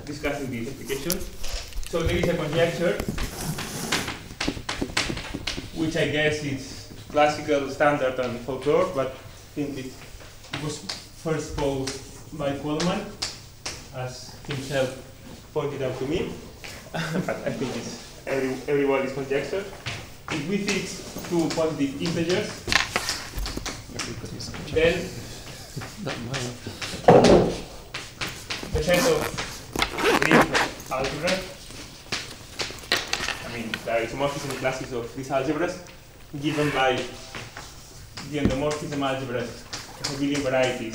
discussing this application. So there is a conjecture, which I guess is classical, standard, and folklore, but I think it was first posed by Coleman, as himself pointed out to me. But I think it's everybody's conjecture. If we fix two positive integers, then the set of Green algebra, I mean, the isomorphism classes of these algebras, given by the endomorphism algebras of abelian varieties,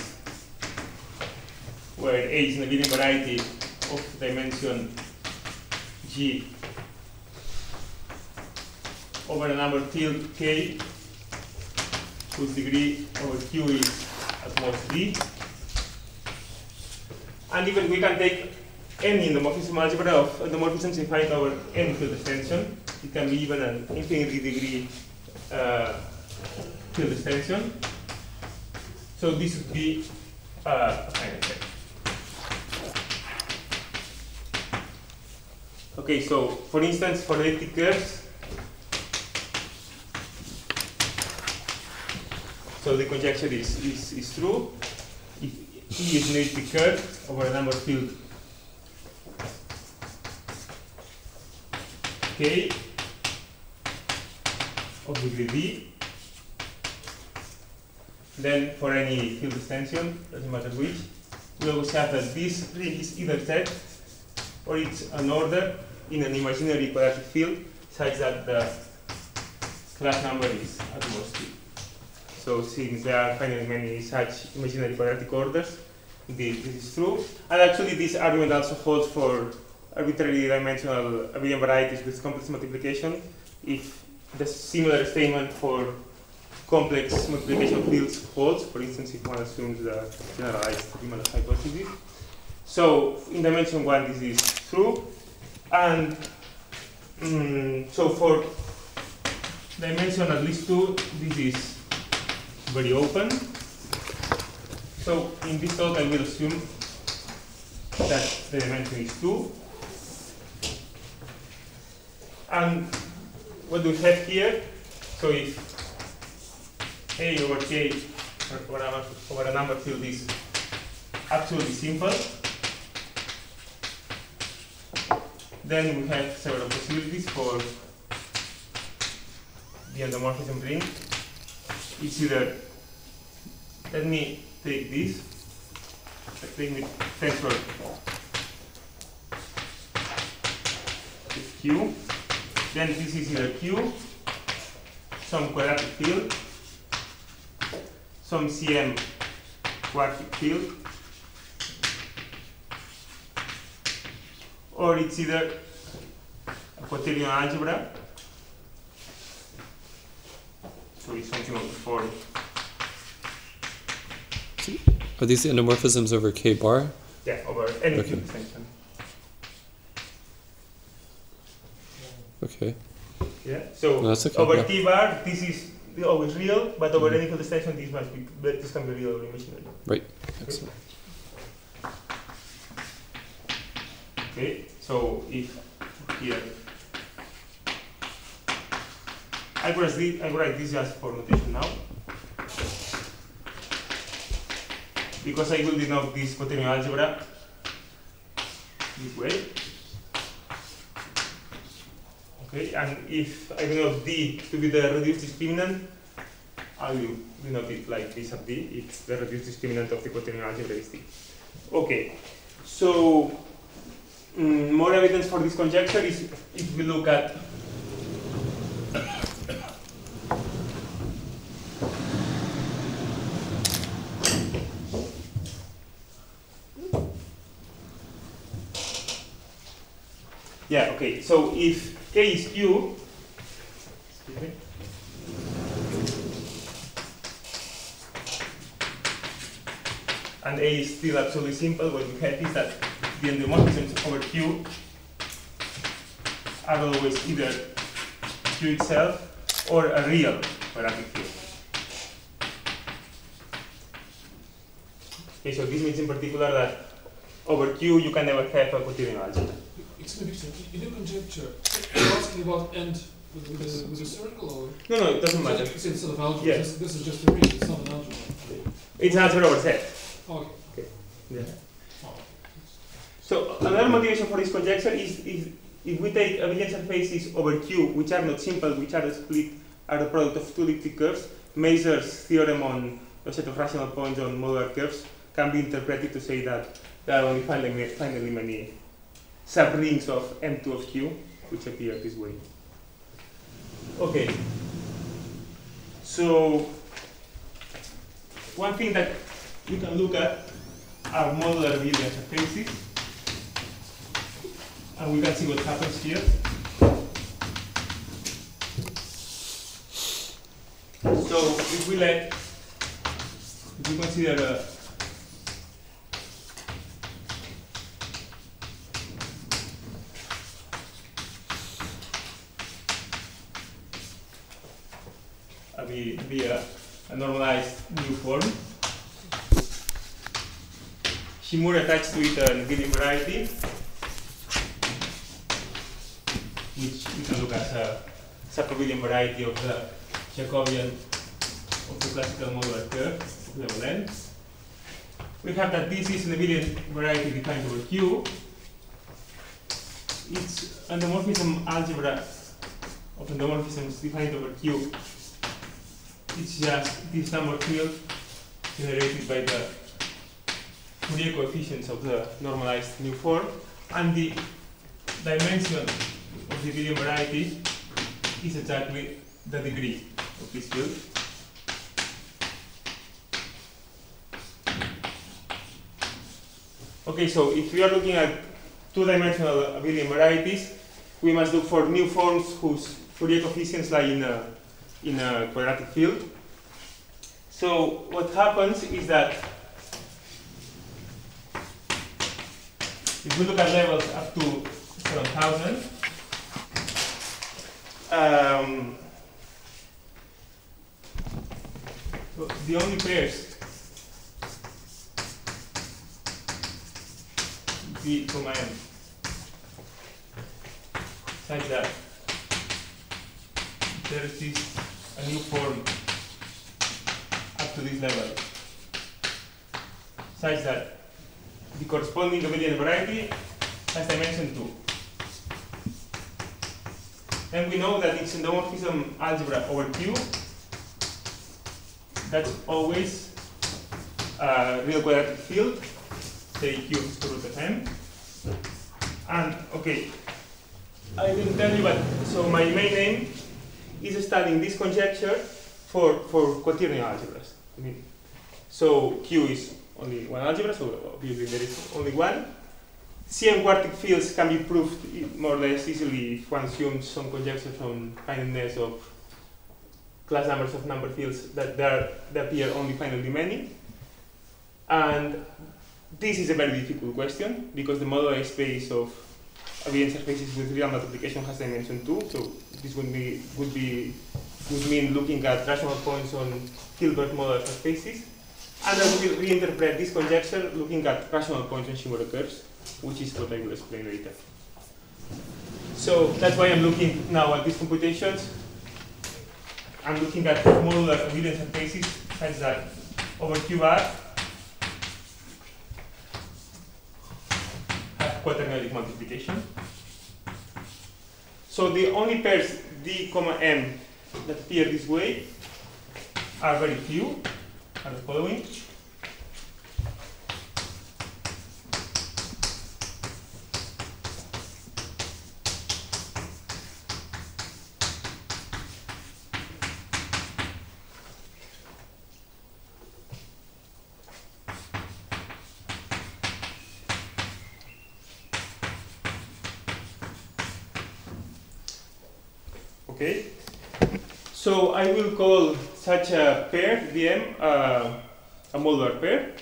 where A is an abelian variety of dimension G over a number tilde K, whose degree over Q is at most D. And even we can take any endomorphism algebra of endomorphisms defined over any field extension. It can be even an infinity degree field extension. So this would be a finite set. Okay, so for instance, for elliptic curves, so the conjecture is true. If E is an elliptic curve over a number field K of degree D, then for any field extension, doesn't matter which, we always have that this ring is either set or it's an order in an imaginary quadratic field such that the class number is at most 2. So since there are finitely many such imaginary quadratic orders, this is true. And actually this argument also holds for arbitrary dimensional abelian varieties with complex multiplication if the similar statement for complex multiplication fields holds. For instance, if one assumes the generalized Riemann hypothesis. So in dimension 1 this is true. And so for dimension at least 2, this is very open. So in this talk I will assume that the dimension is 2. And what do we have here? So if A over K over a number field is absolutely simple, then we have several possibilities for the endomorphism ring. It's either, let me take this, let me tensor with Q, then this is either Q, some quadratic field, some CM quartic field, or it's either a quaternion algebra, so it's something of the form. Are these endomorphisms over K bar? Yeah, over any Okay. field extension. Okay. Yeah. So No, that's okay, over yeah. T bar, this is always real, but over any field extension, this can be real or imaginary. Right. Excellent. Okay. So if here I write this just for notation now, because I will denote this quaternion algebra this way. Okay, and if I denote D to be the reduced discriminant, I will denote it like this at D if the reduced discriminant of the quaternion algebra is D. Okay, so more evidence for this conjecture is if we look at yeah, okay, so if K is Q, excuse me, and A is still absolutely simple, what we have is that the endomorphisms over Q are always either Q itself or a real quadratic field. Okay, so this means in particular that over Q, you can never have a quaternion algebra. Excuse me, Victor, in the conjecture, you're asking about end with a circle or? No, it doesn't matter. It's instead of algebra. Yes. This is just a ring, it's not an algebra. It's an algebra over Z. Okay. Yeah. Oh. So another motivation for this conjecture is if we take abelian surfaces over Q, which are not simple, which are split, are the product of two elliptic curves, Mazur's theorem on a set of rational points on modular curves can be interpreted to say that there are only finitely many subrings of M2 of Q, which appear this way. Okay. So one thing that you can look at are modular abelian surfaces, and we can see what happens here. So if we consider a normalized new form, Shimura attached to it an abelian variety, which we can look as a sub-abelian variety of the Jacobian of the classical modular curve of level n. We have that this is an abelian variety defined over Q. It's endomorphism algebra of endomorphisms defined over Q. It's just this number field generated by the Fourier coefficients of the normalized new form, and the dimension of the abelian variety is exactly the degree of this field. Okay, so if we are looking at two-dimensional abelian varieties, we must look for new forms whose Fourier coefficients lie in a quadratic field. So what happens is that if we look at levels up to 7,000, so the only pairs V, M such that there is a new form up to this level such that the corresponding abelian variety has dimension 2. Then we know that it's endomorphism algebra over Q. That's always a real quadratic field, say Q is the root of M. And okay, I didn't tell you, but so my main aim is studying this conjecture for quaternion algebras. I mean, so Q is only one algebra, so obviously there is only one. CM quartic fields can be proved more or less easily if one assumes some conjectures on finiteness of class numbers of number fields that there appear only finitely many. And this is a very difficult question because the modular space of abelian surfaces with real multiplication has dimension 2. So this would mean looking at rational points on Hilbert modular surfaces. And I will reinterpret this conjecture looking at rational points on Shimura curves, which is what I will explain later. So that's why I'm looking now at these computations. I'm looking at modular abelian surfaces such that over QR have quaternionic multiplication. So the only pairs D, M that appear this way are very few, are the following. Okay, so I will call such a pair, Dm, a modular pair.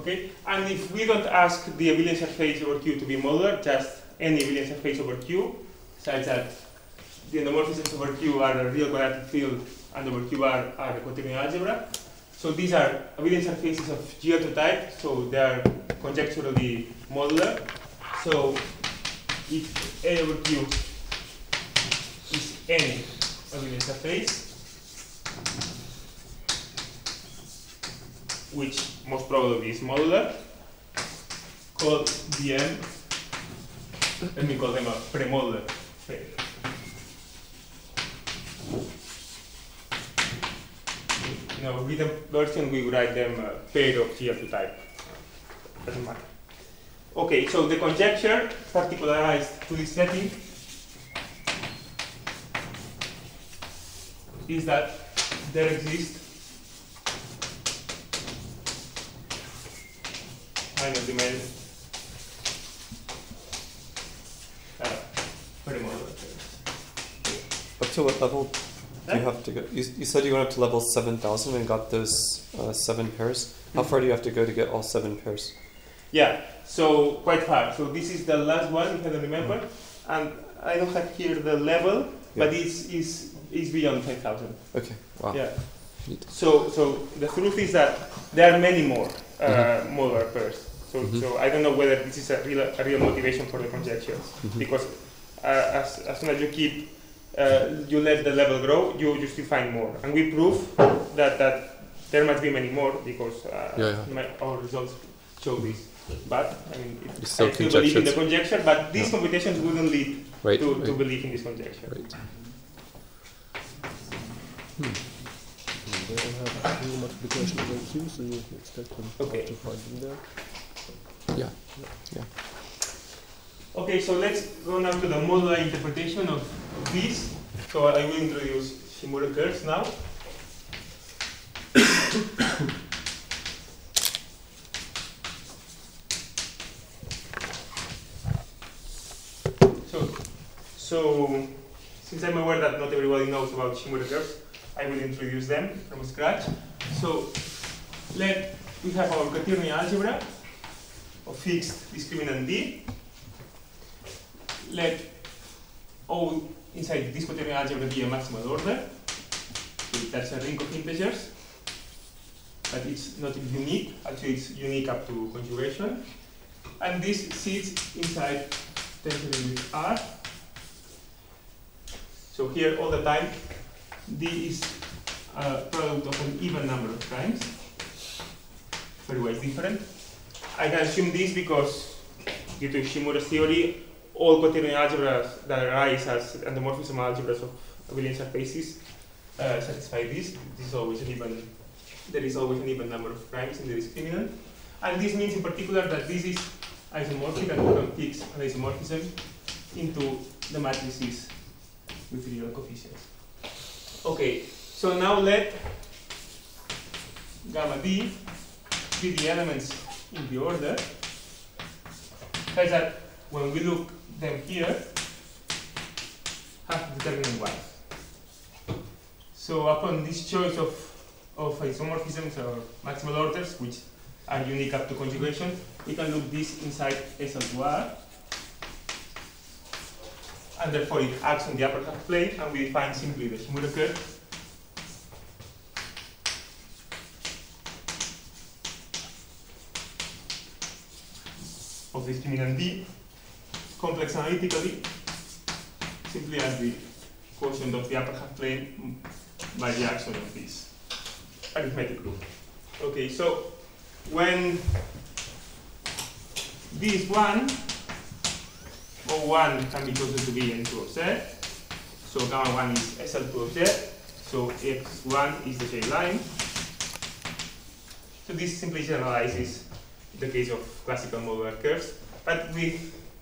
Okay, and if we don't ask the abelian surface over Q to be modular, just any abelian surface over Q, such that the endomorphisms over Q are a real quadratic field and over Q are a quaternion algebra. So these are abelian surfaces of GL2 type, so they are conjecturally modular. So if A over Q is any abelian surface, which most probably is modular, call Dm, let me call them a premodular pair. In our written version, we write them a pair of GL2 type. Doesn't matter. Okay, so the conjecture particularized to this setting is that there exists minor dimension premodular pairs. Up to what level do you have to go? You said you went up to level 7,000 and got those 7 pairs. How far do you have to go to get all 7 pairs? Yeah, so quite far. So this is the last one, if I don't remember. And I don't have here the level, but it's beyond 5,000. Okay, wow. Yeah. Neat. So the truth is that there are many more modular pairs. So I don't know whether this is a real motivation for the conjectures, because as soon as you keep you let the level grow, you still find more, and we prove that there must be many more because our results show this. But I mean, I still believe in the conjecture, but these computations wouldn't lead to believe in this conjecture. Right. They don't have real multiplication over Q, so you expect them to find them there. Yeah. Okay, so let's go now to the modular interpretation of this. So I will introduce Shimura curves now. So since I'm aware that not everybody knows about Shimura curves, I will introduce them from scratch. So we have our quaternion algebra of fixed discriminant D. Let O inside this quaternion algebra be a maximal order. So that's a ring of integers, but it's not unique. Actually, it's unique up to conjugation. And this sits inside tensor with R. So here, all the time, D is a product of an even number of primes, pairwise different. I can assume this because, due to Shimura's theory, all quaternion algebras that arise as endomorphism algebras of abelian surfaces satisfy this. This is always an even. There is always an even number of primes in the discriminant, and this means in particular that this is isomorphic, and we can fix an isomorphism into the matrices with real coefficients. Okay, so now let gamma D be the elements in the order, such that when we look them here, have determinant 1. So upon this choice of isomorphisms or maximal orders, which are unique up to conjugation, we can look this inside SL2R, and therefore it acts on the upper half plane, and we define simply the Shimura curve. Of discriminant D, complex analytically, simply as the quotient of the upper half plane by the action of this arithmetic group. Okay, so when D is 1, O1 can be chosen to be N2 of Z, so gamma 1 is SL2 of Z, so X1 is the J line. So this simply generalizes the case of classical modular curves, but with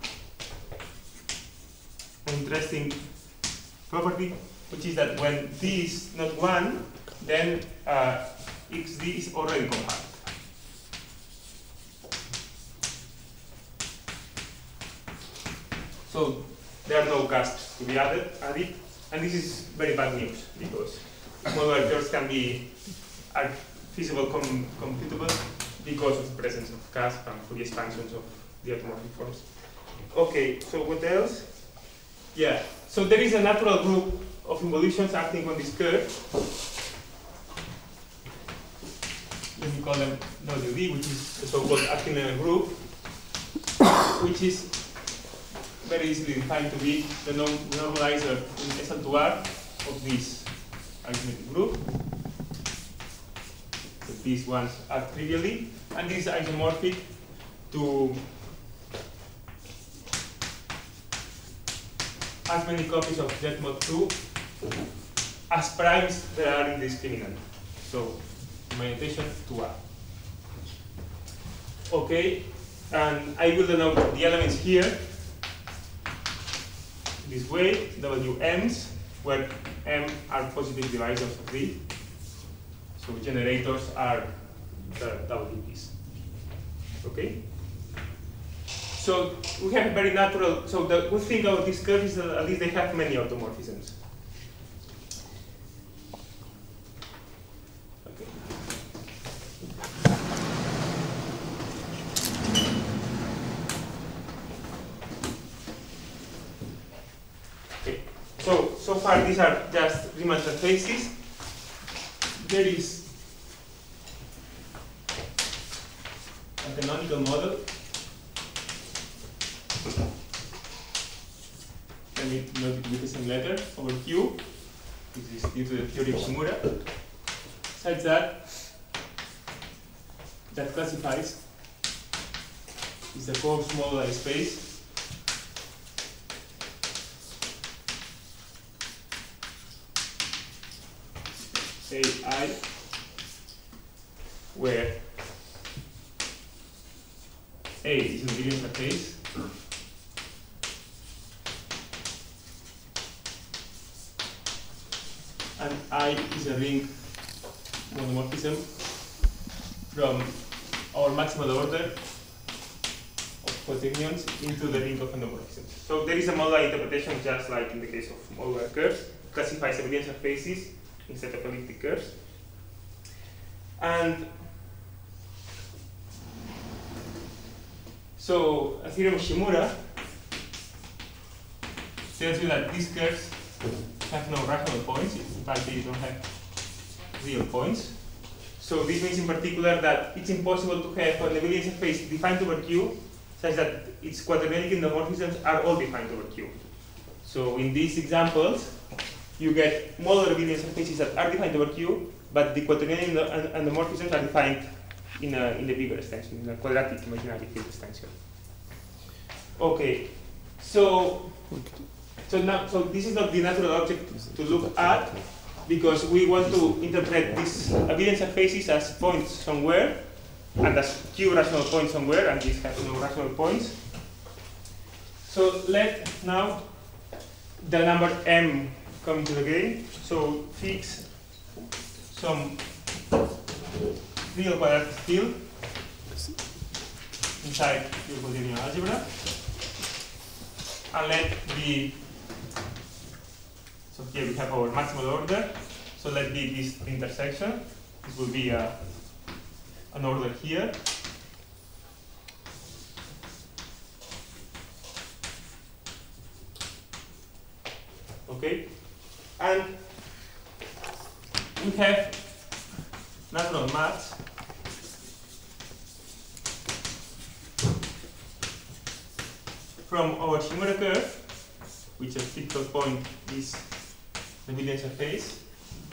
an interesting property, which is that when D is not 1, then XD is already compact. So there are no casts to be added, and this is very bad news because modular curves are feasible computable, because of the presence of cusp and Fourier expansions of the automorphic forms. Okay, so what else? Yeah, so there is a natural group of involutions acting on this curve. Let me call them WD, which is the so-called acting in a group, which is very easily defined to be the normalizer in SL2R of this arithmetic group. So these ones are trivially, and this is isomorphic to as many copies of Z mod 2 as primes there are in the discriminant. So my notation 2R. Okay, and I will denote the elements here this way, WMs, where M are positive divisors of D. So generators are the WPs. Okay? So we have a very natural, so the good thing about this curve is that at least they have many automorphisms. Okay. Okay. So far these are just Riemann surfaces. There is a canonical model. Let me note it with the same letter over Q. This is due to the theory of Shimura, such that classifies is the Cox moduli space AI, where A is an abelian surface and I is a ring monomorphism from our maximal order of quaternions into the ring of endomorphisms. So there is a modular interpretation, just like in the case of modular curves, classifies abelian surfaces instead of elliptic curves. And so a theorem of Shimura tells you that these curves have no rational points. In fact, they don't have real points. So this means in particular that it's impossible to have an abelian surface defined over Q such that its quaternionic endomorphisms are all defined over Q. So in these examples, you get modular abelian surfaces that are defined over Q, but the quaternionic endomorphisms are defined in the bigger extension, in a quadratic imaginary field extension. Okay, so this is not the natural object to look at, because we want to interpret these abelian surfaces as points somewhere, and as Q rational points somewhere, and these have no rational points. So let now the number M come into the game. So fix some real quadratic field inside your Euclidean algebra, and let be, so here we have our maximal order, so let be this intersection. This will be an order here. Okay, and we have natural maths from our Shimura curve, which at typical point is the abelian surface,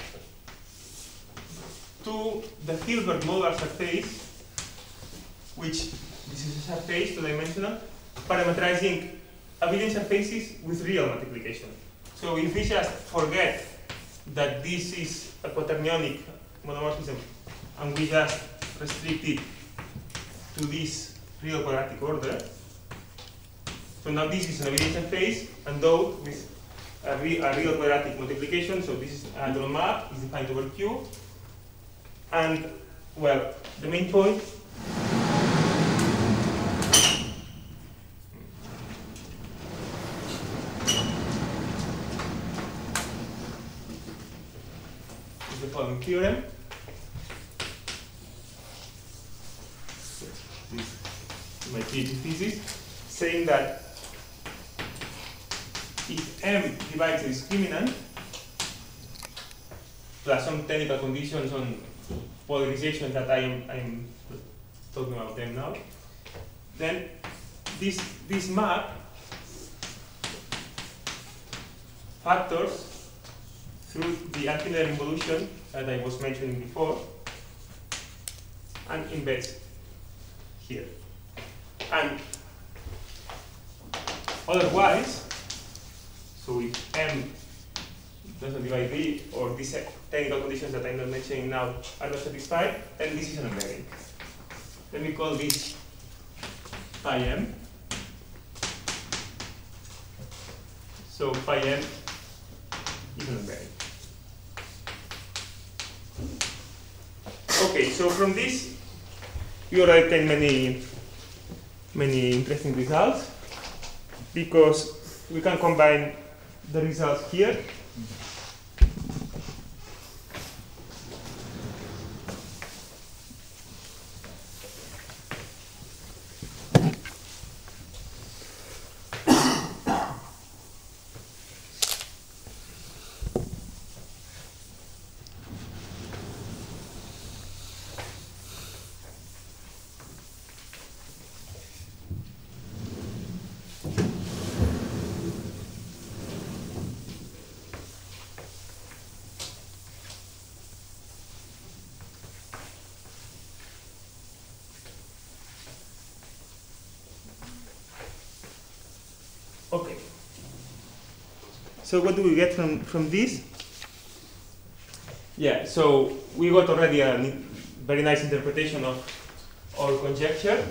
to the Hilbert modular surface, which this is a surface two-dimensional, parametrizing abelian surfaces with real multiplication. So if we just forget that this is a quaternionic monomorphism and we just restrict it to this real quadratic order, so now this is an abelian surface endowed with a real quadratic multiplication. So this is a natural map, is defined over Q. And, well, the main point is the following theorem. PhD thesis, saying that if M divides the discriminant, plus some technical conditions on polarization that I'm talking about them now, then this map factors through the anti-linear involution that I was mentioning before and embeds here. And otherwise, so if M doesn't divide D, or these technical conditions that I'm not mentioning now are not satisfied, then this is an embedding. Let me call this phi M. So phi M is an embedding. Okay, so from this, we already obtained many interesting results, because we can combine the results here. Okay. So what do we get from this? Yeah, so we got already a very nice interpretation of our conjecture.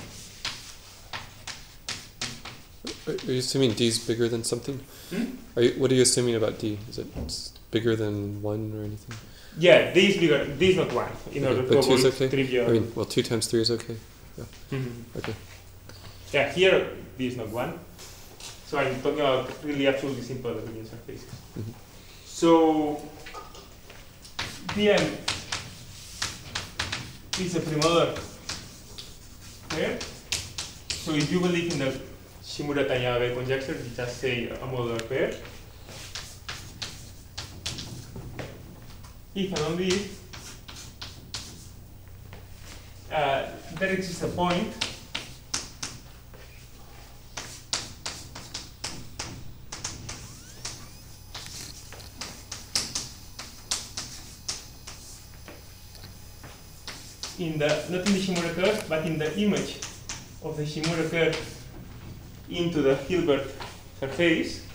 Are you assuming D is bigger than something? What are you assuming about D? Is it bigger than 1 or anything? Yeah, D is bigger. D is not 1. In order to avoid okay? trivial. I mean, well, 2 times 3 is okay. Yeah. Okay. Yeah, here D is not 1. So I'm talking about really absolutely simple Abelian surfaces. So Dm is a premolar pair. So if you believe in the Shimura-Taniabe conjecture, you just say a modular pair. If and only if there exists a point in the, not in the Shimura curve, but in the image of the Shimura curve into the Hilbert surface,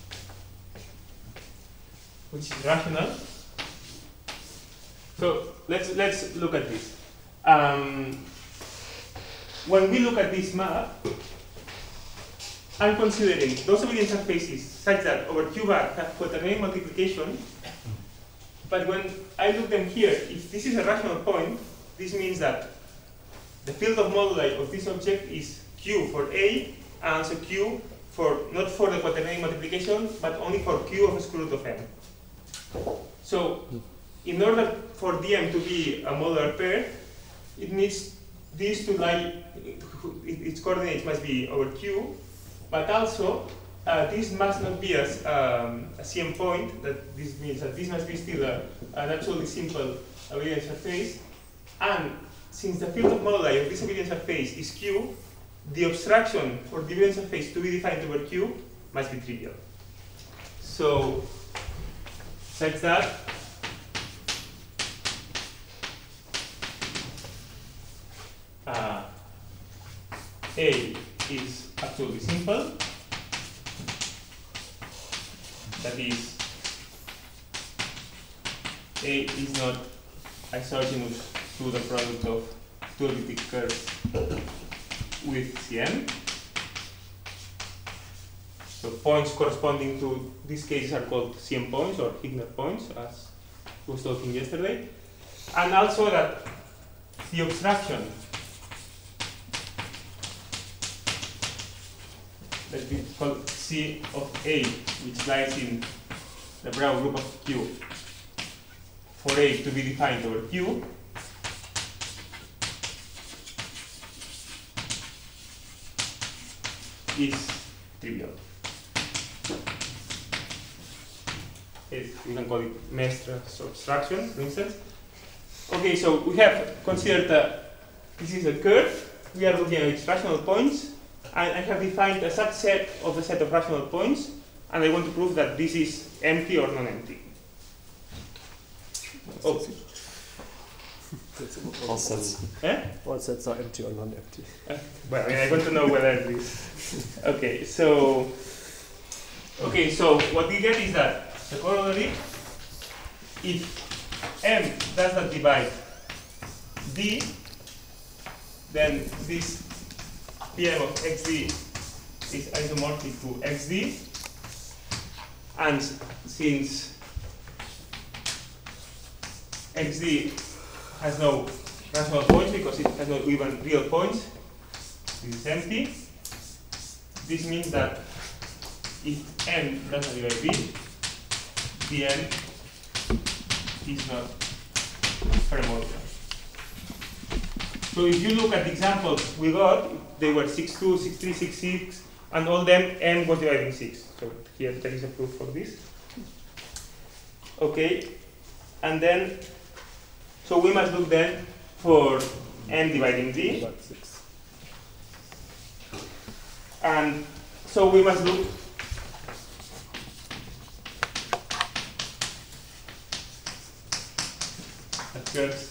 which is rational. So let's look at this. When we look at this map, I'm considering those Abelian surfaces such that over Q bar have quaternary multiplication, but when I look them here, if this is a rational point, this means that the field of moduli of this object is Q for A, and also Q for, not for the quaternary multiplication, but only for Q of the square root of M. So, in order for Dm to be a modular pair, it needs this to lie, its coordinates must be over Q, but also this must not be a CM point. That this means that this must be still an absolutely simple Abelian surface. And since the field of moduli of this Abelian surface is Q, the obstruction for the Abelian surface to be defined over Q must be trivial. So, such that A is absolutely simple. That is, A is not isogenous to the product of two elliptic curves with Cn. So points corresponding to these cases are called Cn points or Higner points, as we were talking yesterday. And also that the obstruction that we call C of A, which lies in the Bragg group of Q, for A to be defined over Q, is trivial. We can call it mesh abstraction, for instance. Okay, so we have considered this is a curve. We are looking at its rational points, and I have defined a subset of the set of rational points, and I want to prove that this is empty or non-empty. Oh. All sets. All sets are empty or non-empty. Well, I mean, I want to know whether it is. Okay, so what we get is that the corollary, if M does not divide D, then this Pm of xd is isomorphic to xd, and since xd has no rational points because it has no even real points, this is empty. This means that if M does not divide B, Dn is not paramodular. So if you look at the examples we got, they were 6.2, 6.3, 6.6, and all them M was dividing 6. So here there is a proof for this. Okay, and then, so we must look then for M dividing D. About 6. And so we must look at curves.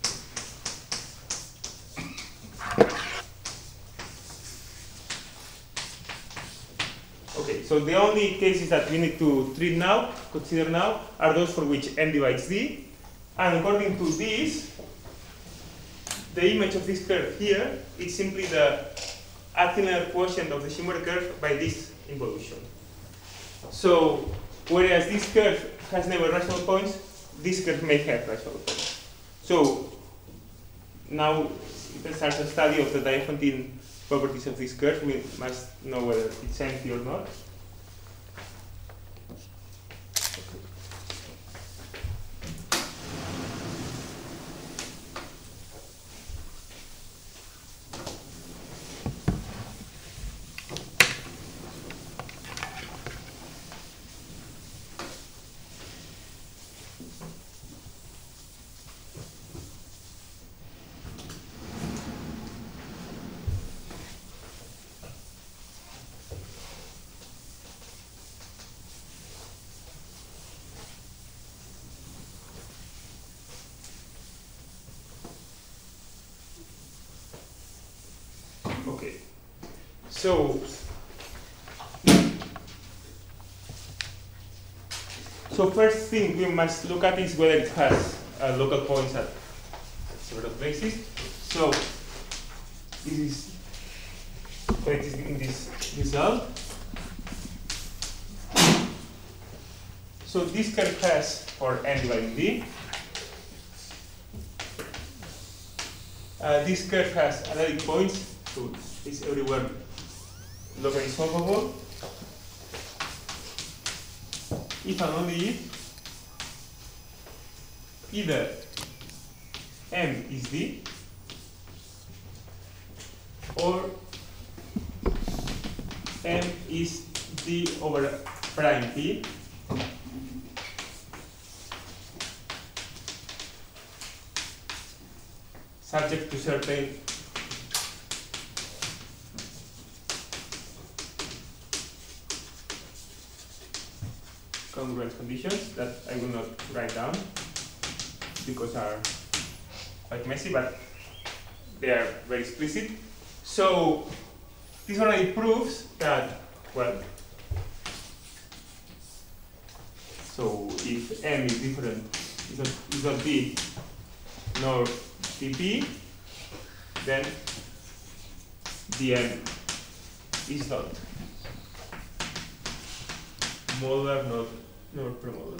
Okay, so the only cases that we need to consider now, are those for which M divides D. And according to this, the image of this curve here is simply the Athena quotient of the Shimura curve by this involution. So, whereas this curve has never rational points, this curve may have rational points. So, now it starts a study of the Diophantine properties of this curve. We must know whether it's empty or not. Okay, so first thing we must look at is whether it has local points at several places. So this is what it is in this result. So this curve has for M dividing D. This curve has analytic points. So it's everywhere locally swappable. If and only if either M is D or M is D over prime P, subject to certain congruence conditions that I will not write down because are quite messy, but they are very explicit. So this already proves that, well, so if M is different, is not D nor dP, then dm is not modular nor premodular.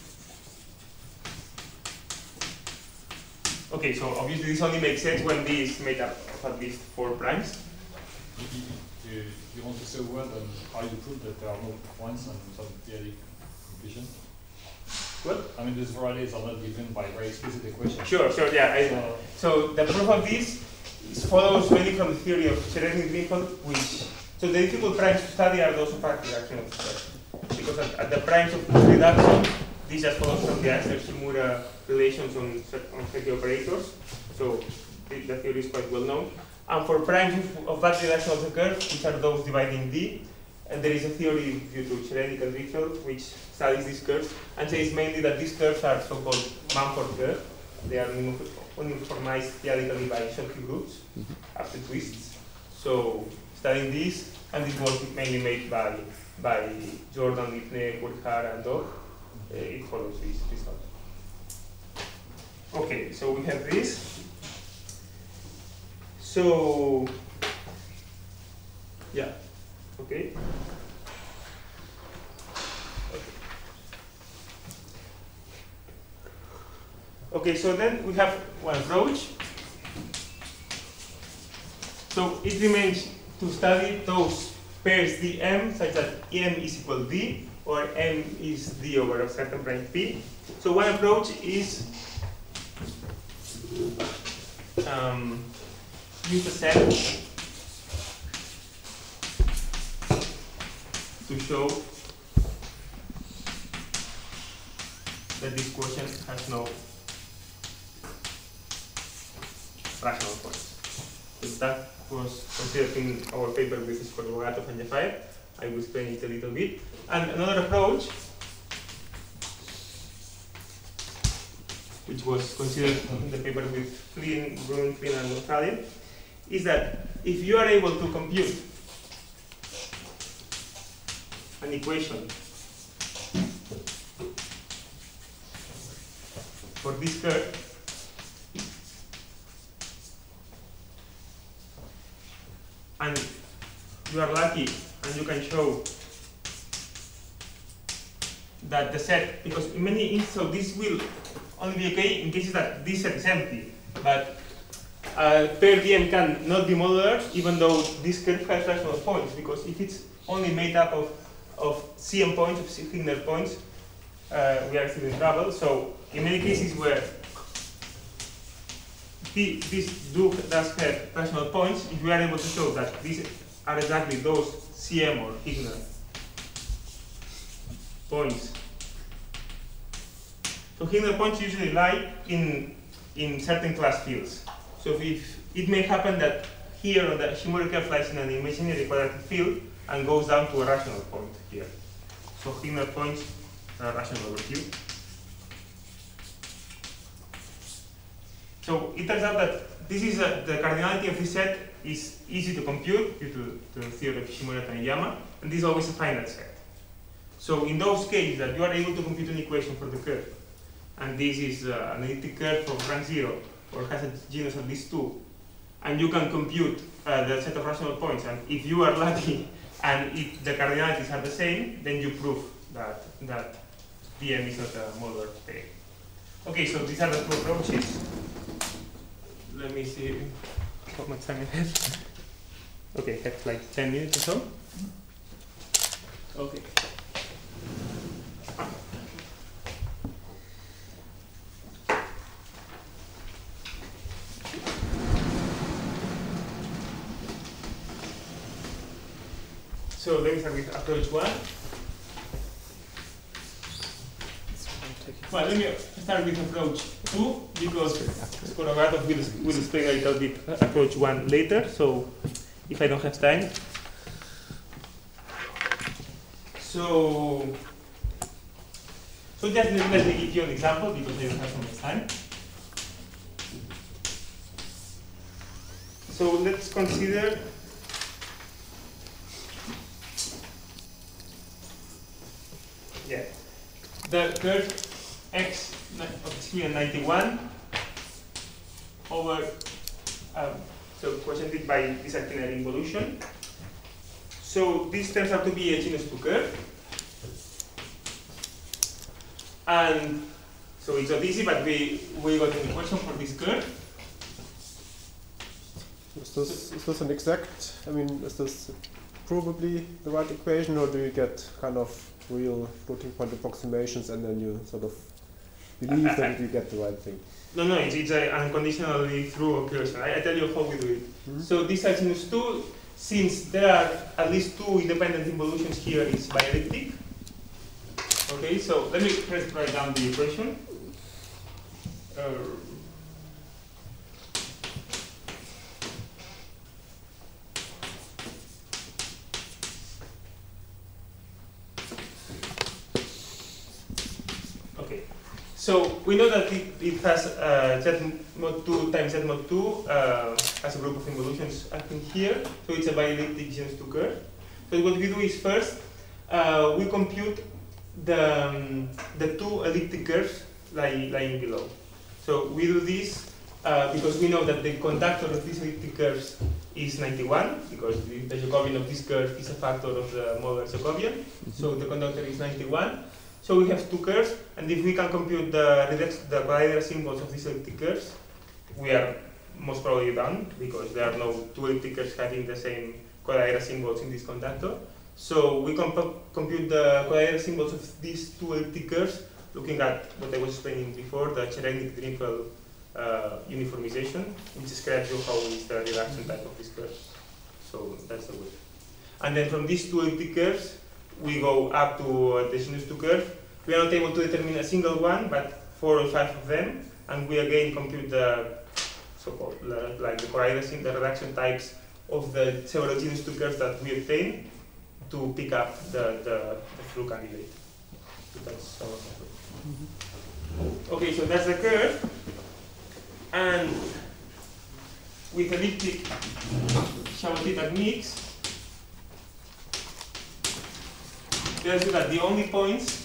Okay, so obviously this only makes sense when D is made up of at least 4 primes. You want to say a word on how you prove that there are no points on some periodic completion? What? I mean, these varieties are not given by very explicit equations. Sure, yeah. So the proof of this follows really from the theory of Cherednik-Greenfeld, which So the difficult primes to study are those of arc reduction of curves. Because at the primes of reduction, this just follows from the Asher-Shimura relations on Hecke operators. So the theory is quite well known. And for primes of back reduction of the curve, which are those dividing D, and there is a theory due to Cherenik and Rietveld which studies these curves and says mainly that these curves are so-called Mumford curves. They are uniformized theoretically by Schottky groups after twists. So studying these, and this was mainly made by Jordan, Lipne, Burkhard, and Dog, it follows this result. Okay, so we have this. So, yeah, okay. Okay, so then we have one approach. So it remains to study those pairs dm such that m is equal d or m is d over a certain prime p. So one approach is use a set to show that this quotient has no rational points. So that was considered in our paper with Skorbogatov and Jaffaev. I will explain it a little bit. And another approach, which was considered in the paper with Flynn, Brun, Flynn, and Gonzalez, is that if you are able to compute an equation for this curve, and you are lucky and you can show that the set, because in many instances, so this will only be okay in cases that this set is empty, but pair dm can not be modular even though this curve has rational points, because if it's only made up of Cm points, of Figner points, we are still in trouble. So in many cases where this does have rational points, if we are able to show that these are exactly those Cm or Figner points. So Figner points usually lie in certain class fields. So if it may happen that here the Shimura curve lies in an imaginary quadratic field and goes down to a rational point here. So Figner points are rational over Q. So it turns out that this is the cardinality of this set is easy to compute due to the theory of Shimura Taniyama, and this is always a finite set. So in those cases that you are able to compute an equation for the curve, and this is an elliptic curve from rank 0, or has a genus at least 2, and you can compute the set of rational points, and if you are lucky and if the cardinalities are the same, then you prove that dm is not a modular pair. Okay, so these are the two approaches. Let me see how much time I have. Okay, I have like 10 minutes or so. Okay. So let me start with approach 1. Well, let me start with approach 2 because Skorbogatov will explain a little bit approach 1 later, so if I don't have time. So just let me give you an example because I don't have so much time. So let's consider the curve x of 91 over, so quotiented by this actinic involution. So this turns out to be a genus 2 curve. And so it's not easy, but we got an equation for this curve. Is this an exact, I mean, is this probably the right equation, or do you get kind of real floating point approximations and then you sort of believe that you get the right thing? No, it's an unconditionally true operation. I tell you how we do it. So this is genus 2. since there are at least two independent involutions here, it's bielliptic. Okay, so let me first write down the equation. Okay, so we know that it has Z mod 2 times Z mod 2 as a group of involutions acting here, so it's a bielliptic genus 2 curve. So what we do is first we compute the two elliptic curves lying below. So we do this because we know that the conductor of these elliptic curves is 91, because the Jacobian of this curve is a factor of the modular Jacobian. So the conductor is 91. So we have two curves, and if we can compute the collider symbols of these elliptic curves, we are most probably done, because there are no two elliptic curves having the same collider symbols in this conductor. So we compute the collider symbols of these two elliptic curves, looking at what I was explaining before, the Cherenkov-Drinfeld uniformization, which describes you how is the reduction type of these curves. So that's the way. And then from these two elliptic curves, we go up to the genus 2 curve. We are not able to determine a single one, but 4 or 5 of them, and we again compute the so-called like the collider the reduction types of the several genus 2 curves that we obtain to pick up the flu candidate. So that's our method. Okay, so that's the curve, and with elliptic Chaboty techniques, tells you that the only points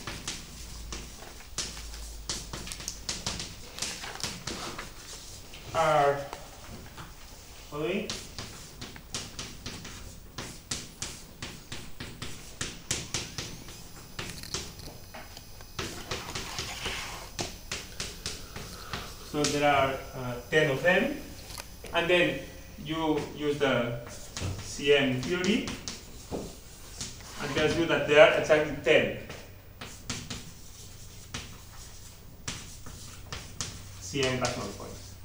are following. So there are 10 of them, and then you use the CM theory, and tells you that there are exactly 10 CM rational points.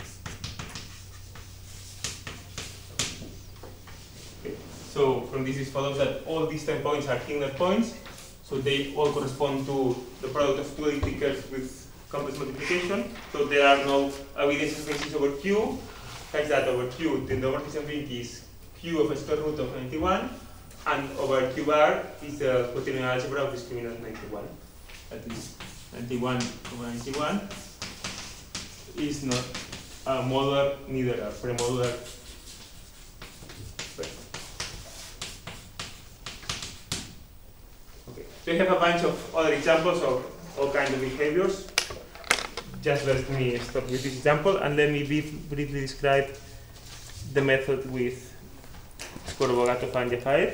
Okay. So from this it follows that all these 10 points are Hillner points, so they all correspond to the product of two elliptic curves with complex multiplication. So there are no evidence spaces over Q, such that over Q the homomorphism ring is Q of a square root of 91, and over Q bar is the quaternion algebra of discriminant 91. That is 91 over 91 is not a modular, neither a premodular vector. Okay, so we have a bunch of other examples of all kinds of behaviors. Just let me stop with this example and let me briefly describe the method with Skorobogatov and Jafaev.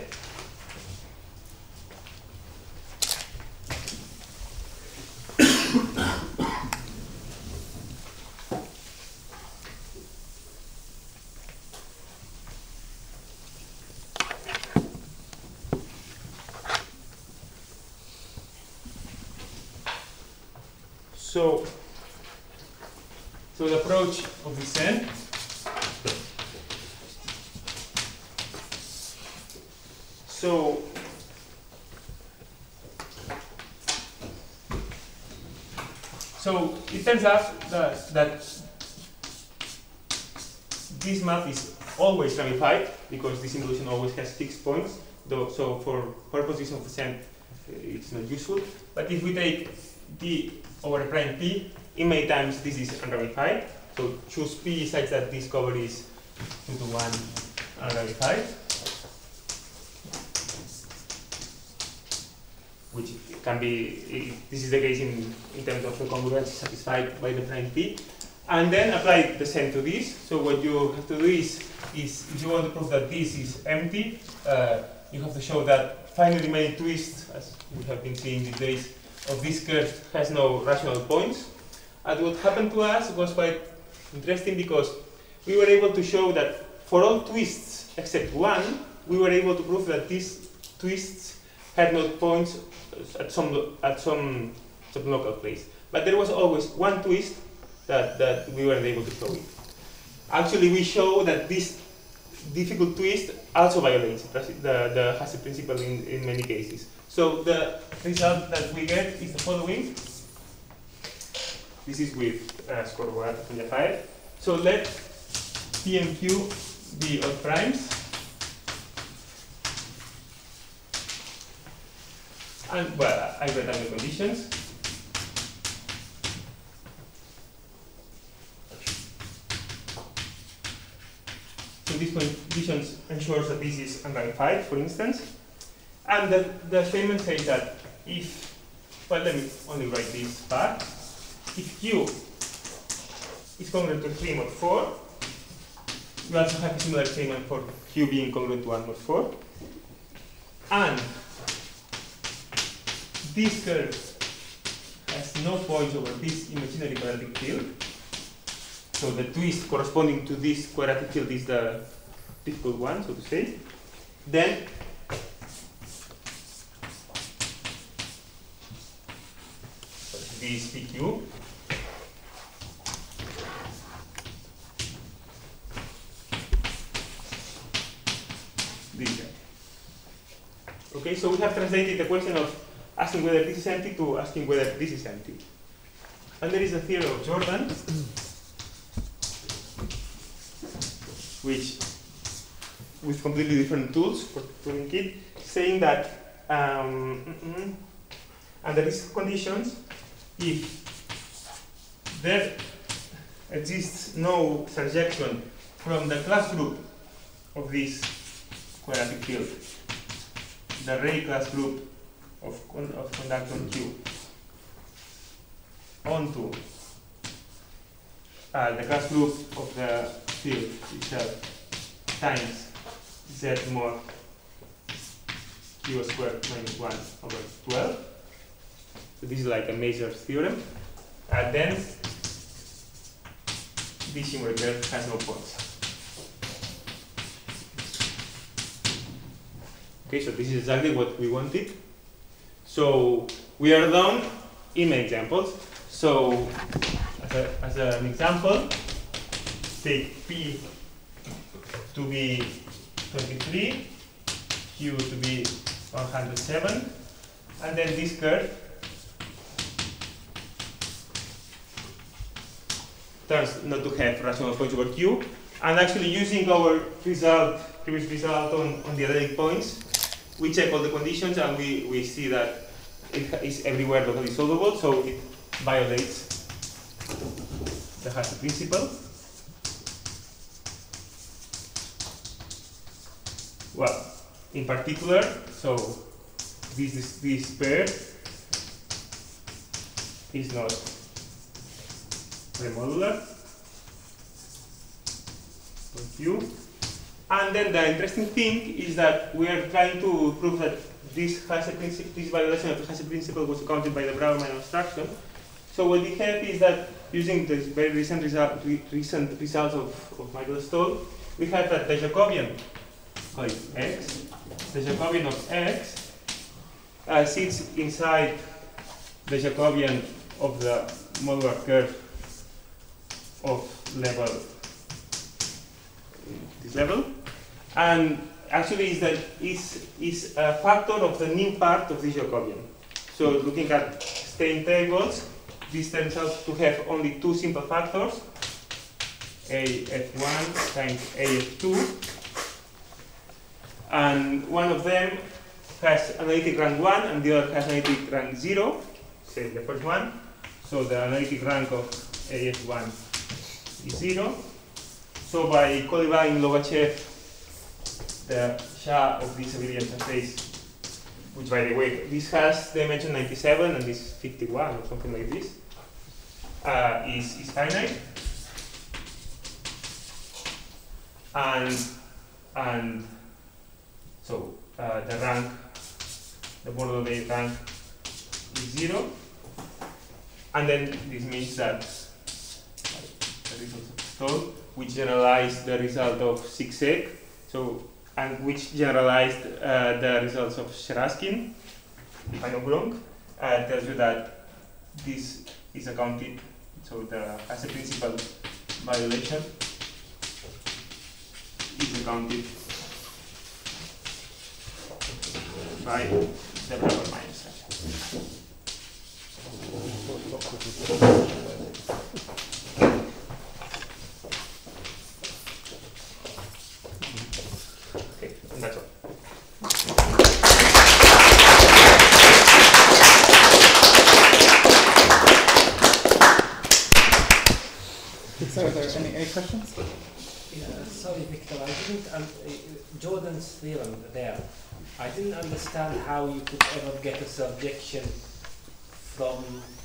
So the approach of the SEN So it turns out that this map is always ramified because this involution always has fixed points. So for purposes of the SEN, it's not useful. But if we take D over a prime P, in many times this is unramified. So choose P such that this cover is 2 to 1 unramified, which can be, this is the case in terms of the congruence satisfied by the prime P. And then apply the SEN to this. So what you have to do is if you want to prove that this is empty, you have to show that finally many twists, as we have been seeing these days, of this curve has no rational points. And what happened to us was quite interesting because we were able to show that for all twists except one, we were able to prove that these twists had no points at some local place. But there was always one twist that we weren't able to show it. Actually, we show that this difficult twist also violates the Hasse principle in many cases. So the result that we get is the following. This is with score 1.5. So let P and Q be odd primes. And well, I write down the conditions. So these conditions ensures that this is rank 5, for instance. And the statement says that if, well, let me only write this part. If Q is congruent to 3 mod 4, we also have a similar statement for Q being congruent to 1 mod 4. And this curve has no points over this imaginary quadratic field. So the twist corresponding to this quadratic field is the difficult one, so to say. Then this PQ this guy. Okay, so we have translated the question of asking whether this is empty to asking whether this is empty. And there is a theorem of Jordan, which, with completely different tools for doing it, saying that under these conditions, if there exists no surjection from the class group of this quadratic field, the ray class group of conductor Q, onto the class group of the field itself times Z mod Q squared minus 1 over 12. So this is like a major theorem. Then this Schimmer curve has no points. Okay, so this is exactly what we wanted. So we are done in my examples. So as an example, take P to be 23, Q to be 107, and then this curve turns not to have rational points over Q. And actually using our previous result on the analytic points, we check all the conditions and we see that it is everywhere locally solvable, so it violates the Hasse principle. Well, in particular, so this pair is not premodular for Q. And then the interesting thing is that we are trying to prove that this violation of the Hasse principle was accounted by the Braverman abstraction. So what we have is that using this very recent results of Michael Stoll, we have that the Jacobian, call it X, the Jacobian of X sits inside the Jacobian of the modular curve of level, this level, and actually is a factor of the new part of this Jacobian. So looking at Stein tables, this turns out to have only two simple factors, AF1 times AF2, and one of them has analytic rank 1 and the other has analytic rank 0, say the first one. So the analytic rank of AF1 is 0. So by qualifying Logachev, the SHA of this abelian surface, which by the way, this has dimension 97 and this is 51 or something like this, is finite. And so the rank, the modulo A rank is 0. And then this means that the results of Stoll, which generalized the result of 6sec, so, and which generalized the results of Sheraskin, if I'm not wrong, tells you that this is accounted, so the Hasse principle violation is counted by developer minus such. Okay, and that's all. So, are there any questions? Yeah, sorry, Victor, I didn't. Jordan's theorem there. I didn't understand how you could ever get a surjection from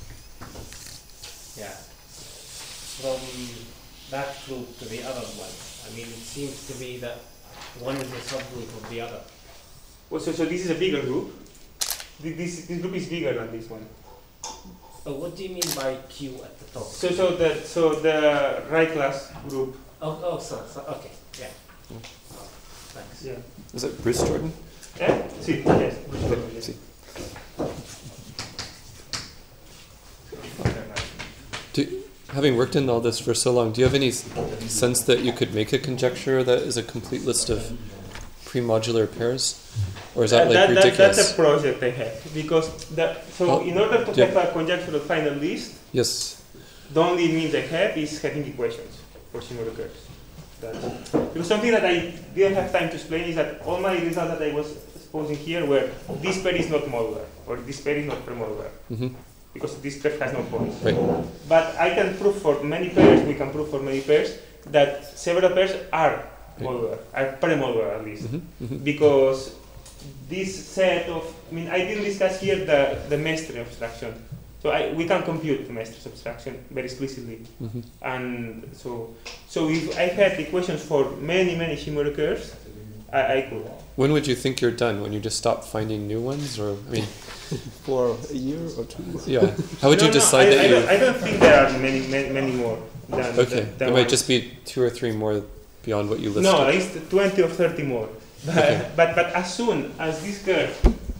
that group to the other one. I mean, it seems to be that one is a subgroup of the other. Well, so this is a bigger group. This group is bigger than this one. What do you mean by Q at the top? So the right class group. So okay, yeah. Thanks. Yeah. Is it Bruce Jordan? Yeah. See, yes. Okay, see. Having worked in all this for so long, do you have any sense that you could make a conjecture that is a complete list of pre-modular pairs? Or is that ridiculous? That's a project I have. Because in order to have a conjectural final list, yes, the only means I have is having equations for similar curves. Because something that I didn't have time to explain is that all my results that I was exposing here were this pair is not modular, or this pair is not premodular. Mm-hmm. Because this curve has no points. Right. But I can prove for many pairs, we can prove for many pairs, that several pairs are modular, are premodular at least. Mm-hmm. Mm-hmm. Because this set of, I didn't discuss here the Mestre abstraction. So we can compute the Mestre's abstraction very explicitly. Mm-hmm. And so if I had equations for many Shimura curves, I could. When would you think you're done? When you just stop finding new ones? Or, for a year or two? Yeah. How would you decide that you... I don't think there are many more than Okay. than There might just be 2 or 3 more beyond what you listed. No, at least 20 or 30 more. Okay. But as soon as this curve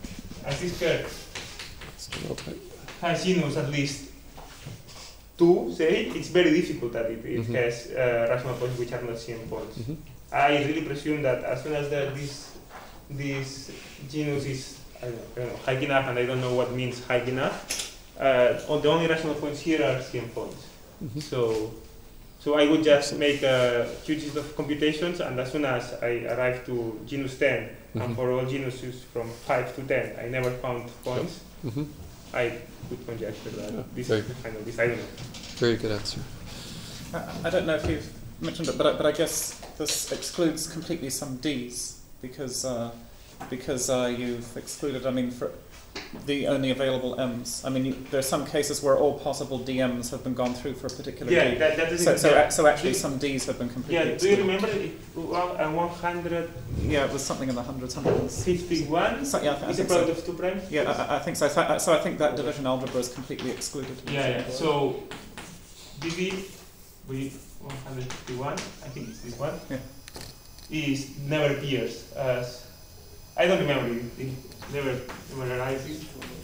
has genus at least 2, say, it's very difficult that it Mm-hmm. has rational points which are not CM points. Mm-hmm. I really presume that as soon as this genus is I don't know, high enough, and I don't know what means high enough, the only rational points here are CM points. Mm-hmm. So I would just make a huge list of computations, and as soon as I arrive to genus 10, Mm-hmm. and for all genuses from 5 to 10, I never found points, Mm-hmm. I could conjecture that this very is the kind of this. I don't know. Very good answer. I don't know if you've mentioned it, but I guess this excludes completely some Ds because you've excluded. For the only available M's. There are some cases where all possible DMs have been gone through for a particular Yeah, D. that is So actually some Ds have been completely do you excluded. remember 151? Yeah, it was something in the hundreds. So, yeah, I Is a think product so. of 2 primes? Yeah, I think so. So I think that division algebra is completely excluded. Yeah. So DD with 151, I think it's this one, is never appears as, I don't remember it never arises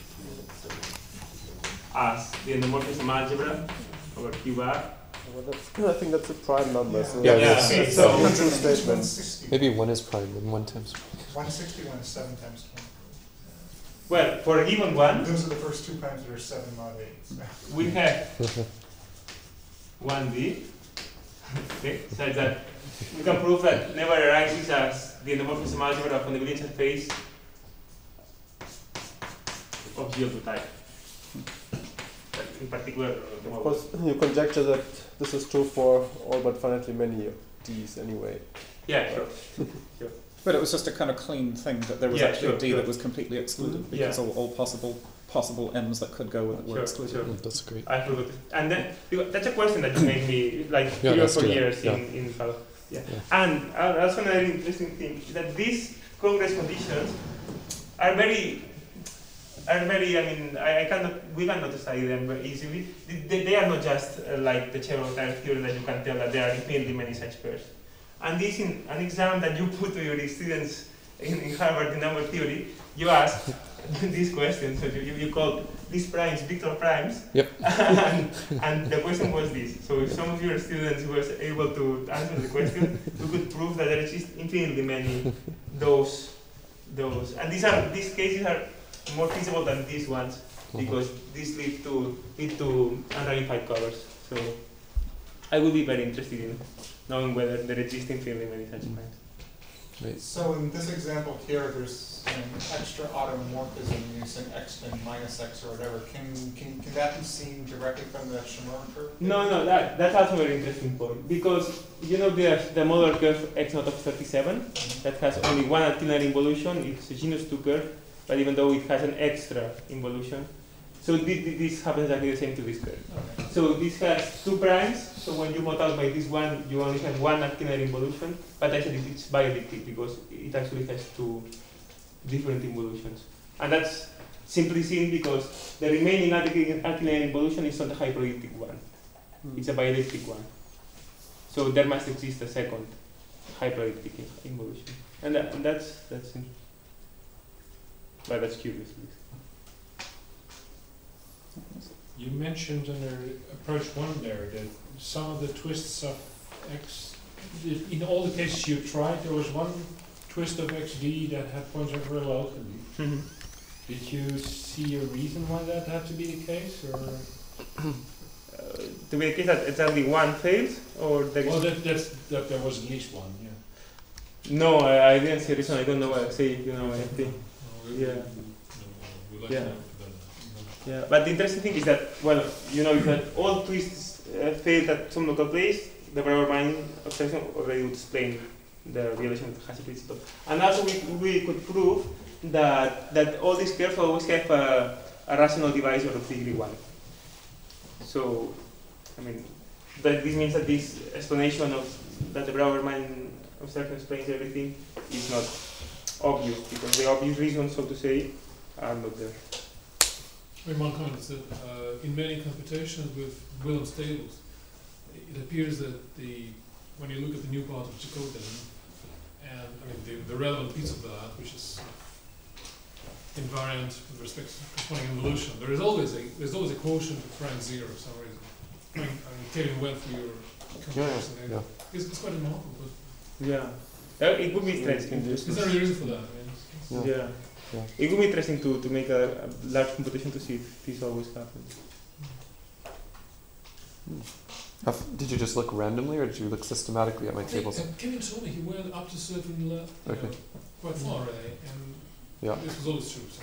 as the endomorphism algebra over Q bar. Well, I think that's a prime number. So Yeah, that's okay, a so- true statement. 160. Maybe 1 is prime and 1 times. 161 is 7 times 20. Well, for a given one, Those are the first 2 primes that are 7 mod 8. we have 1D, okay, such that we can prove that never arises as the endomorphism algebra from the Green surface of GL2 type. In particular, the Of course, you conjecture that this is true for all but finitely many Ds anyway. yeah, sure. But it was just a kind of clean thing that there was Yeah, actually sure, a D sure. that was completely excluded because all possible M's that could go with it were Sure, excluded. sure. That's great. I forgot it. And then that's a question that made me like Yeah, 3 or let's 4 do that. years Yeah. in Palo. Yeah. Yeah. And also another interesting thing is that these Congress conditions are very. We cannot study them very easily. They are not just like the Chevrov-type theory that you can tell that there are infinitely many such pairs. And this in an exam that you put to your students in Harvard in number theory, you ask this question. So you called these primes Victor primes. Yep. and the question was this. So if some of your students were able to answer the question, you could prove that there exist infinitely many those. And these cases are more feasible than these ones because these lead to unramified covers. So I would be very interested in knowing whether there exist infinitely many such primes. Right. So in this example here, there's an extra automorphism using x and minus x or whatever. Can that be seen directly from the Shimura curve? No, that's also a very interesting point because you know there's the modular curve x naught of 37 that has only one antenna involution. It's a genus 2 curve, but even though it has an extra involution, so this happens exactly the same to this curve. Okay. So this has 2 primes. So when you mod out by this one, you only have one antenna involution, but actually it's bielliptic because it actually has 2 different involutions. And that's simply seen because the remaining antenna involution is not a hyperelliptic one. It's a bielliptic one. So there must exist a second hyperelliptic involution. And that's but that's curious. You mentioned under approach 1 there that some of the twists of x, in all the cases you tried, there was one twist of xd that had points over locally. Did you see a reason why that had to be the case, or? To be the case that exactly one fails, or there Well, is that there was at least one, yeah. no, I didn't see a reason. I don't know what I say. You know, I think. Yeah. We let Yeah. you know for that. Yeah, but the interesting thing is that, well, you know, if that all twists failed at some local place, the Brouwer-Mein observation already would explain the relation with Hasselblad. And also we could prove that all these curves always have a rational divisor of degree 1. So, I mean, this means that this explanation of that the Brouwer-Mein observation explains everything is not obvious, because the obvious reasons, so to say, are not there. One comment is that in many computations with Willems tables, it appears that when you look at the new part of Jacobian, and I mean the relevant piece of that, which is invariant with respect to corresponding involution, there's always a quotient of rank 0 for some reason. I mean, Kevin went through your computation there. It's quite remarkable. But Yeah, it would be interesting. is there a reason for that? I mean, Yeah. It would be interesting to make a large computation to see if this always happens. Did you just look randomly, or did you look systematically at my tables? Kevin told me he went up to certain quite far away, and this was always true. So.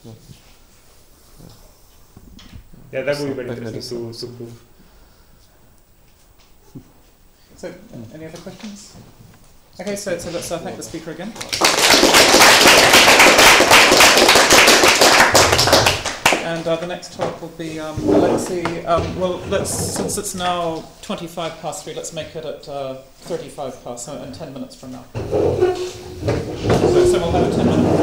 Yeah, that would be very interesting to prove. So, any other questions? Okay, so let's thank the speaker again. And the next talk will be Alexei. Since it's now 25 past 3, let's make it at 35 past, so in 10 minutes from now. So we'll have a 10-minute